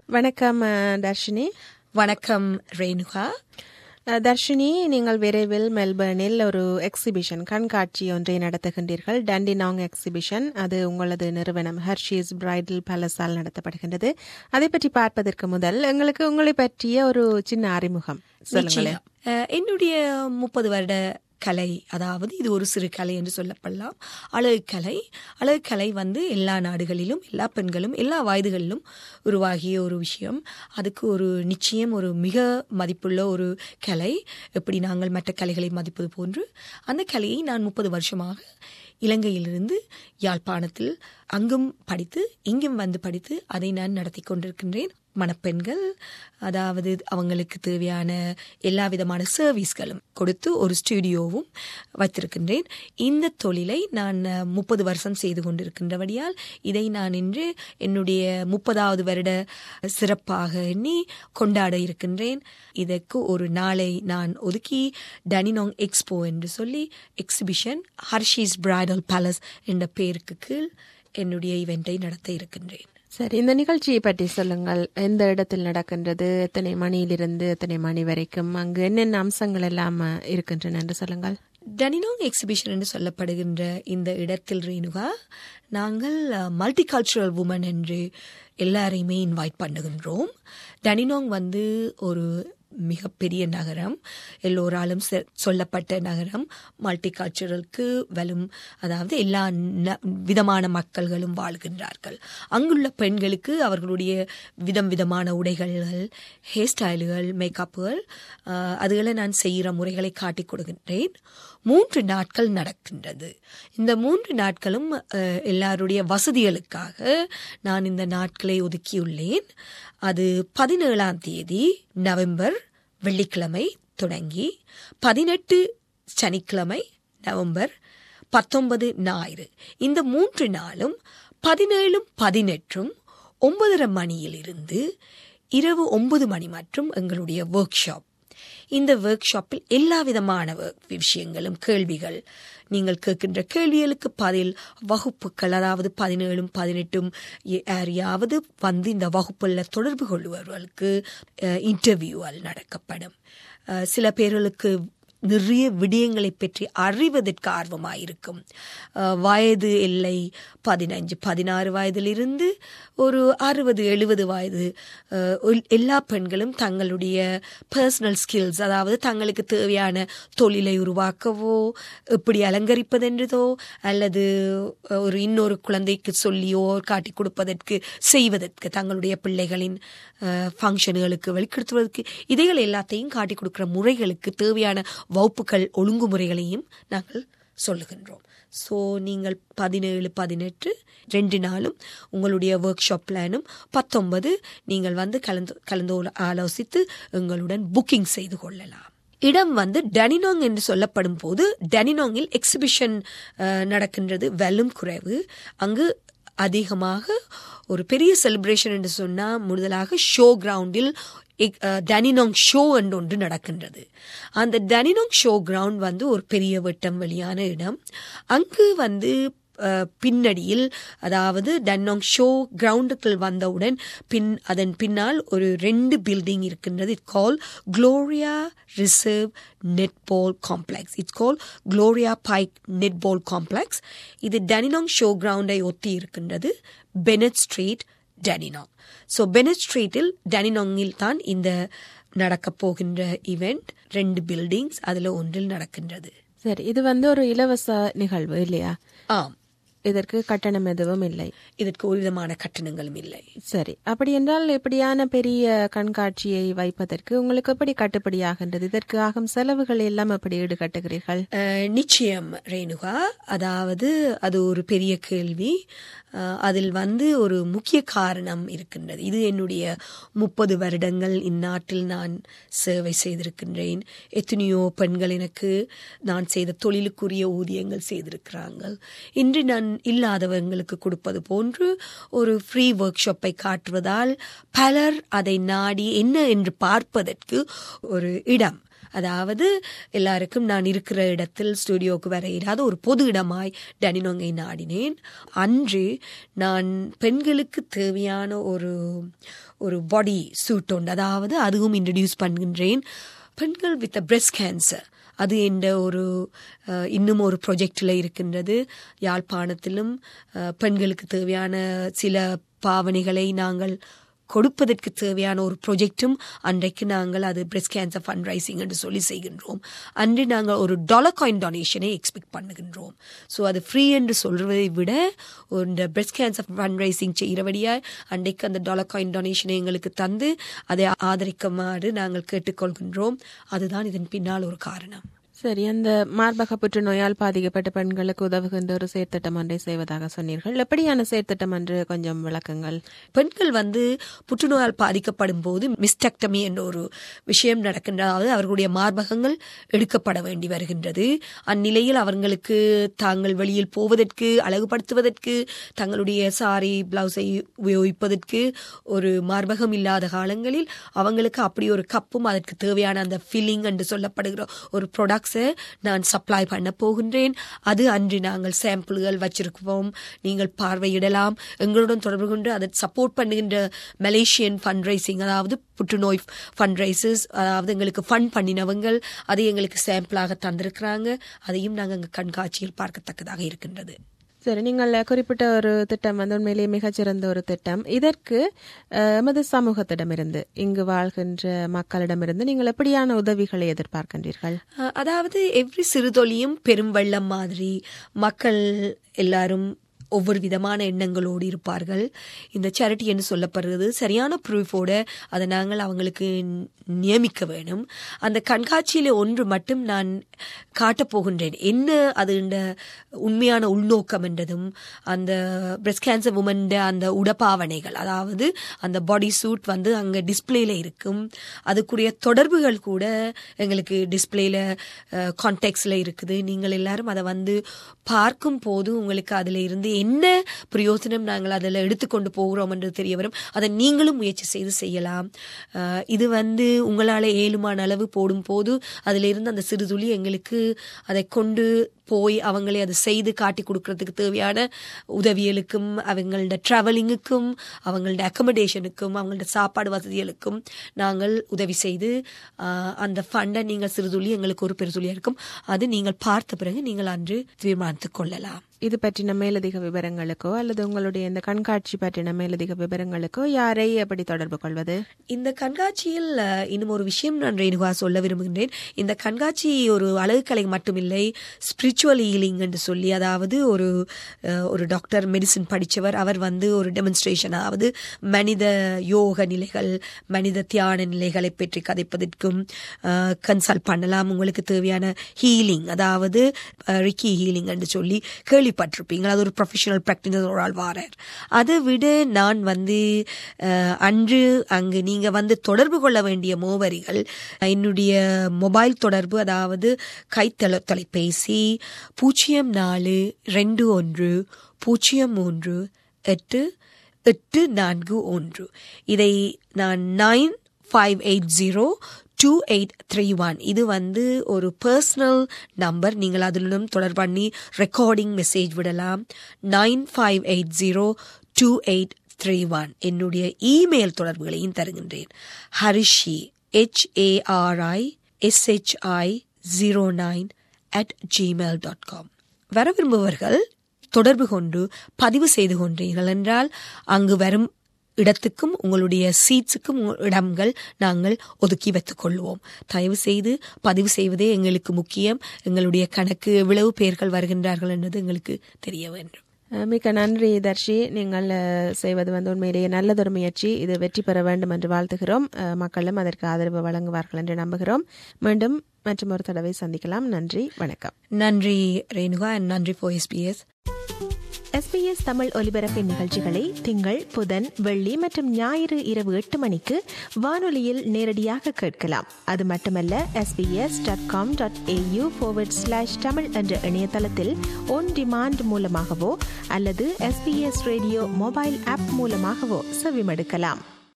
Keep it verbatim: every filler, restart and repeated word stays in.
வணக்கம் தர்ஷினி. வணக்கம் ரேணுகா. தர்ஷினி, நீங்கள் விரைவில் மெல்பர்னில் ஒரு எக்ஸிபிஷன் கண்காட்சி ஒன்றை நடத்துகின்றீர்கள். டண்டினாங் எக்ஸிபிஷன். அது உங்களது நிறுவனம் ஹெர்ஷீஸ் பிரைடல் பேலஸால் நடத்தப்படுகின்றது. அதை பற்றி பார்ப்பதற்கு முதல் எங்களுக்கு உங்களை பற்றிய ஒரு சின்ன அறிமுகம் சொல்லுங்களேன். என்னுடைய முப்பது வருட கலை, அதாவது இது ஒரு சிறு கலை என்று சொல்லப்படலாம். அழகு கலை. அழகு கலை வந்து எல்லா நாடுகளிலும் எல்லா பெண்களும் எல்லா வயதுகளிலும் உருவாகிய ஒரு விஷயம். அதுக்கு ஒரு நிச்சயம் ஒரு மிக மதிப்புள்ள ஒரு கலை. எப்படி நாங்கள் மற்ற கலைகளை மதிப்பது போன்று அந்த கலையை நான் முப்பது வருஷமாக இலங்கையிலிருந்து யாழ்ப்பாணத்தில் அங்கும் படித்து இங்கும் வந்து படித்து அதை நான் நடத்தி கொண்டிருக்கின்றேன். மணப்பெண்கள், அதாவது அவங்களுக்கு தேவையான எல்லா விதமான சர்வீஸ்களும் கொடுத்து ஒரு ஸ்டுடியோவும் வைத்திருக்கின்றேன். இந்த தொழிலை நான் முப்பது வருஷம் செய்து கொண்டிருக்கின்றபடியால் இதை நான் இன்று என்னுடைய முப்பதாவது வருட சிறப்பாக எண்ணி கொண்டாட இருக்கின்றேன். இதற்கு ஒரு நாளை நான் ஒதுக்கி டனினாங் எக்ஸ்போ என்று சொல்லி எக்ஸிபிஷன் ஹெர்ஷீஸ் பிரைடல் பேலஸ் என்ற பெயருக்கு கீழ் என்னுடைய இவெண்டை நடத்த இருக்கின்றேன். சரி, இந்த நிகழ்ச்சியை பற்றி சொல்லுங்கள். எந்த இடத்தில் நடக்கின்றது, எத்தனை மணியிலிருந்து எத்தனை மணி வரைக்கும், அங்கு என்னென்ன அம்சங்கள் எல்லாம் இருக்கின்றன என்று சொல்லுங்கள். டனினாங் எக்ஸிபிஷன் என்று சொல்லப்படுகின்ற இந்த இடத்தில் ரேணுகா, நாங்கள் மல்டி கல்ச்சுரல் உமன் என்று எல்லாரையுமே இன்வைட் பண்ணுகின்றோம். டனினாங் வந்து ஒரு மிகப்பெரிய நகரம், எல்லோராலும் சொல்லப்பட்ட நகரம். மல்டி கல்ச்சுரலுக்கு வலும், அதாவது எல்லா விதமான மக்கள்களும் வாழ்கின்றார்கள். அங்குள்ள பெண்களுக்கு அவர்களுடைய விதம் விதமான உடைகள், ஹேர் ஸ்டைலுகள், மேக்கப்புகள், அதுகளை நான் செய்கிற முறைகளை காட்டிக் கொடுக்கின்றேன். மூன்று நாட்கள் நடக்கின்றது. இந்த மூன்று நாட்களும் எல்லாருடைய வசதிகளுக்காக நான் இந்த நாட்களை ஒதுக்கியுள்ளேன். அது பதினேழாம் தேதி நவம்பர் வெள்ளிக்கிழமை தொடங்கி பதினெட்டு சனிக்கிழமை நவம்பர், பத்தொன்பது ஞாயிறு. இந்த மூன்று நாளும் பதினேழும் பதினெட்டும் ஒன்பதரை மணியிலிருந்து இரவு ஒன்பது மணி மற்றும் எங்களுடைய ஒர்க் ஷாப். இந்த ஒர்க் ஷாப்பில் எல்லா விதமான விஷயங்களும், கேள்விகள், நீங்கள் கேட்கின்ற கேள்விகளுக்கு பதில், வகுப்புகள், அதாவது பதினேழும் பதினெட்டும் யாரையாவது வந்து இந்த வகுப்புல தொடர்பு கொள்பவர்களுக்கு இன்டர்வியூவால் நடக்கப்படும். சில பேர்களுக்கு நிறைய விடயங்களை பற்றி அறிவதற்கு ஆர்வமாயிருக்கும். வயது எல்லை பதினஞ்சு பதினாறு வயதிலிருந்து ஒரு அறுபது எழுபது வயது எல்லா பெண்களும் தங்களுடைய பர்சனல் ஸ்கில்ஸ், அதாவது தங்களுக்கு தேவையான தொழிலை உருவாக்கவோ, எப்படி அலங்கரிப்பதென்றதோ, அல்லது ஒரு இன்னொரு குழந்தைக்கு சொல்லியோ காட்டி கொடுப்பதற்கு, செய்வதற்கு, தங்களுடைய பிள்ளைகளின் ஃபங்க்ஷன்களுக்கு வெளிப்படுத்துவதற்கு, இதைகள் எல்லாத்தையும் காட்டி கொடுக்கிற முறைகளுக்கு தேவையான வகுப்புகள், ஒழுங்குமுறைகளையும் நாங்கள் சொல்லுகின்றோம். ஸோ நீங்கள் பதினேழு பதினெட்டு ரெண்டு நாளும் உங்களுடைய ஒர்க் ஷாப் பிளானும், பத்தொன்பது நீங்கள் வந்து கலந்து கலந்து ஆலோசித்து எங்களுடன் புக்கிங் செய்து கொள்ளலாம். இடம் வந்து டனினாங் என்று சொல்லப்படும் போது, டனினாங்கில் எக்ஸிபிஷன் நடக்கின்றது வெல்லும் குறைவு. அங்கு அதிகமாக ஒரு பெரிய செலிப்ரேஷன் என்று சொன்னால் முதலாக ஷோ கிரவுண்டில் டனினாங் ஷோ என்று ஒன்று நடக்கின்றது. அந்த டனினாங் ஷோ கிரவுண்ட் வந்து ஒரு பெரிய வெட்டம் வெளியான இடம். அங்கு வந்து பின்னடியில், அதாவது டனினாங் ஷோ கிரவுண்டுக்குள் வந்தவுடன் பின் அதன் பின்னால் ஒரு ரெண்டு பில்டிங் இருக்கின்றது. It's call Gloria reserve netball complex. It's call Gloria bike netball complex. இது டனினாங் ஷோ கிரவுண்டை ஒத்தி இருக்கின்றது. பெனட் ஸ்ட்ரீட், டனினாங். ஸோ பெனட் ஸ்ட்ரீட்டில் டனினாங்கில் தான் இந்த நடக்க போகின்ற இவெண்ட். ரெண்டு பில்டிங்ஸ் அதில் ஒன்றில் நடக்கின்றது. சரி, இது வந்து ஒரு இலவச நிகழ்வு இல்லையா? ஆம். இதற்கு கட்டணம் எதுவும் இல்லை. இதற்கு ஒரு விதமான கட்டணங்களும் இல்லை. சரி, அப்படி என்றால் எப்படியான பெரிய கண்காட்சியை வைப்பதற்கு உங்களுக்கு எப்படி கட்டுப்படியாகின்றது? இதற்கு ஆகும் செலவுகள் எல்லாம் எப்படி ஈடுகட்டுகிறீர்கள்? நிச்சயம் ரேணுகா, அதாவது அது ஒரு பெரிய கேள்வி. அதில் வந்து ஒரு முக்கிய காரணம் இருக்கின்றது. இது என்னுடைய முப்பது வருடங்கள் இந்நாட்டில் நான் சேவை செய்திருக்கின்றேன். எத்தனையோ பெண்கள் எனக்கு நான் செய்த தொழிலுக்குரிய ஊதியங்கள் செய்திருக்கிறார்கள். இன்று நான் இல்லாதவர்களுக்கு கொடுப்பது போன்று ஒரு ஃப்ரீ ஒர்க் ஷாப்பை காட்டுவதால் பலர் அதை நாடி என்ன என்று பார்ப்பதற்கு ஒரு இடம், அதாவது எல்லாருக்கும் நான் இருக்கிற இடத்தில் ஸ்டுடியோவுக்கு வர இல்லாத ஒரு பொது இடமாய் டனினோங்கை நாடினேன். அன்று நான் பெண்களுக்கு தேவையான ஒரு ஒரு பாடி சூட் உண்டு, அதாவது அதுவும் இன்ட்ரடியூஸ் பண்ணுகின்றேன். பெண்கள் வித் பிரெஸ்ட் கேன்சர் அது என்ற ஒரு இன்னும் ஒரு ப்ரொஜெக்டில் இருக்கின்றது. யாழ்ப்பாணத்திலும் பெண்களுக்கு தேவையான சில பாவனைகளை நாங்கள் கொடுப்பதற்கு தேவையான ஒரு ப்ரொஜெக்டும் அன்றைக்கு நாங்கள் அது பிரெஸ்ட் கேன்சர் ஃபண்ட் ரைசிங் என்று சொல்லி செய்கின்றோம். அன்று நாங்கள் ஒரு டாலர் காயின் டொனேஷனை எக்ஸ்பெக்ட் பண்ணுகின்றோம். ஸோ அது ஃப்ரீ என்று சொல்வதை விட ஒரு பிரெஸ்ட் கேன்சர் ஃபண்ட் ரைசிங் செய்கிறபடியாய் அன்றைக்கு அந்த டாலர் காயின் டொனேஷனை எங்களுக்கு தந்து அதை ஆதரிக்குமாறு நாங்கள் கேட்டுக்கொள்கின்றோம். அதுதான் இதன் பின்னால் ஒரு காரணம். சரி, அந்த மார்பக புற்றுநோயால் பாதிக்கப்பட்ட பெண்களுக்கு உதவுகின்ற ஒரு செயற்திட்டம் ஒன்றை செய்வதாக சொன்னீர்கள். எப்படியான செயற்திட்டம் என்று கொஞ்சம் விளக்குங்கள். பெண்கள் வந்து புற்றுநோயால் பாதிக்கப்படும் போது மிஸ்டெக்டமி என்ற ஒரு விஷயம் நடக்கின்றது. அவர்களுடைய மார்பகங்கள் எடுக்கப்பட வேண்டி வருகின்றது. அந்நிலையில் அவர்களுக்கு தாங்கள் வெளியில் போவதற்கு, அழகுபடுத்துவதற்கு, தங்களுடைய சாரி பிளவுஸை உபயோகிப்பதற்கு ஒரு மார்பகம் இல்லாத காலங்களில் அவங்களுக்கு அப்படி ஒரு கப்பும் அதற்கு தேவையான அந்த ஃபில்லிங் என்று சொல்லப்படுகிற ஒரு ப்ராடக்ட் நான் சப்ளை பண்ண போகின்றேன். அது அன்று நாங்கள் சாம்பிள்கள் வச்சிருக்கோம், நீங்கள் பார்வையிடலாம். எங்களுடன் தொடர்பு கொண்டு அதை சப்போர்ட் பண்ணுகின்ற மலேசியன் ஃபண்ட் ரைசிங், அதாவது புற்றுநோய் ஃபண்ட் ரைசஸ், அதாவது எங்களுக்கு ஃபண்ட் பண்ணினவங்கள் அதை எங்களுக்கு சாம்பிளாக தந்திருக்கிறாங்க. அதையும் நாங்கள் எங்கள் கண்காட்சியில் பார்க்கத்தக்கதாக இருக்கின்றது. சரி, நீங்கள் குறிப்பிட்ட ஒரு திட்டம் வந்து உண்மையிலேயே மிகச்சிறந்த ஒரு திட்டம். இதற்கு எமது சமூகத்திடமிருந்து, இங்கு வாழ்கின்ற மக்களிடமிருந்து நீங்கள் எப்படியான உதவிகளை எதிர்பார்க்கின்றீர்கள்? அதாவது எவ்ரி சிறுதொழியும் பெரும் வெள்ளம் மாதிரி மக்கள் எல்லாரும் ஒவ்வொரு விதமான எண்ணங்களோடு இருப்பார்கள். இந்த சேரிட்டி என்று சொல்லப்படுறது சரியான ப்ரூஃபோட அதை நாங்கள் அவங்களுக்கு நியமிக்க வேணும். அந்த கண்காட்சியில் ஒன்று மட்டும் நான் காட்டப் போகின்றேன், என்ன அது உண்மையான உள்நோக்கம் என்றதும் அந்த பிரெஸ்ட் கேன்சர் உமன் அந்த உடப்பாவனைகள், அதாவது அந்த பாடி சூட் வந்து அங்கே டிஸ்பிளேல இருக்கும். அதுக்குரிய தொடர்புகள் கூட எங்களுக்கு டிஸ்பிளேல கான்டெக்ட்ல இருக்குது. நீங்கள் எல்லாரும் அதை வந்து பார்க்கும் போது உங்களுக்கு அதில் இருந்து என்ன பிரயோஜனம் நாங்கள் அதில் எடுத்துக்கொண்டு போகிறோம் என்று தெரிய வரும். அதை நீங்களும் முயற்சி செய்து செய்யலாம். இது வந்து உங்களால் ஏழுமான அளவு போடும் போது அதிலிருந்து அந்த சிறுதுளி எங்களுக்கு அதை கொண்டு போய் அவங்களே அதை செய்து காட்டி கொடுக்கறதுக்கு தேவையான உதவிகளுக்கும், அவங்களோட ட்ராவலிங்குக்கும், அவங்களோட அக்கமடேஷனுக்கும், அவங்களோட சாப்பாடு வசதிகளுக்கும் நாங்கள் உதவி செய்து அந்த ஃபண்டை நீங்கள் சிறுதுளி எங்களுக்கு ஒரு பெருதுளியாக இருக்கும். அது நீங்கள் பார்த்த பிறகு நீங்கள் அன்று தீர்மானித்துக் கொள்ளலாம். இது பற்றின மேலதிக விவரங்களுக்கோ அல்லது உங்களுடைய இந்த கண்காட்சி பற்றின மேலதிக விவரங்களுக்கோ யாரை எப்படி தொடர்பு கொள்வது? இந்த கண்காட்சியில் இன்னும் ஒரு விஷயம் நான் ரேணுகா சொல்ல விரும்புகின்றேன். இந்த கண்காட்சி ஒரு அழகுக்கலை மட்டுமில்லை, ஸ்பிரிச்சுவல் ஹீலிங் என்று சொல்லி, அதாவது ஒரு ஒரு டாக்டர் மெடிசின் படித்தவர், அவர் வந்து ஒரு டெமான்ஸ்ட்ரேஷன், அதாவது மனித யோக நிலைகள், மனித தியான நிலைகளை பற்றி கதைப்பதற்கும் கன்சல்ட் பண்ணலாம். உங்களுக்கு தேவையான ஹீலிங், அதாவது ரிக்கி ஹீலிங் என்று சொல்லி கேள்விப்பட்டிருப்பீங்க. அது ஒரு ப்ரொஃபஷனல் ப்ராக்டினர் ஒரு ஆள் வாரார். அதை விட நான் வந்து அன்று அங்கு நீங்க வந்து தொடர்பு கொள்ள வேண்டிய மோவரிகள், என்னுடைய மொபைல் தொடர்பு, அதாவது கைத்தொலை தொலைபேசி பூஜ்ஜியம் நாலு ரெண்டு ஒன்று பூஜ்ஜியம் மூன்று எட்டு எட்டு நான்கு ஒன்று. இதை நான் nine five eight zero two eight three one. இது வந்து ஒரு பர்சனல் நம்பர். நீங்கள் அதிலும் தொடர்பு பண்ணி ரெக்கார்டிங் மெசேஜ் விடலாம். Nine five eight zero two eight three one. என்னுடைய இமெயில் தொடர்புகளையும் தருகின்றேன். Harishi H A R I S H I zero nine at Gmail dot com. வர விரும்புபவர்கள் தொடர்பு கொண்டு பதிவு செய்து கொண்டீர்கள் என்றால் அங்கு வரும் இடத்துக்கும் உங்களுடைய சீட்ஸுக்கும் இடங்கள் நாங்கள் ஒதுக்கி வைத்துக் கொள்வோம். தயவு செய்து பதிவு செய்வதே எங்களுக்கு முக்கியம். எங்களுடைய கணக்கு எவ்வளவு பேர்கள் வருகின்றார்கள் என்பது எங்களுக்கு தெரிய வேண்டும். மிக்க நன்றி தர்ஷி. நீங்கள் செய்வது வந்து உண்மையிலேயே நல்லதொரு முயற்சி. இது வெற்றி பெற வேண்டும் என்று வாழ்த்துகிறோம். மக்களும் அதற்கு ஆதரவு வழங்குவார்கள் என்று நம்புகிறோம். மீண்டும் மற்றும் ஒரு தடவை சந்திக்கலாம். நன்றி, வணக்கம். நன்றி ரேணுகா. நன்றி ஃபார் எஸ்பிஎஸ். எஸ்பிஎஸ் தமிழ் ஒலிபரப்பின் நிகழ்ச்சிகளை திங்கள், புதன், வெள்ளி மற்றும் ஞாயிறு இரவு எட்டு மணிக்கு வானொலியில் நேரடியாக கேட்கலாம். அது மட்டுமல்ல, SBS dot com dot AU forward slash Tamil என்ற இணையதளத்தில் ஒன் டிமாண்ட் மூலமாகவோ அல்லது எஸ்பிஎஸ் ரேடியோ மொபைல் ஆப் மூலமாகவோ செவிமடுக்கலாம்.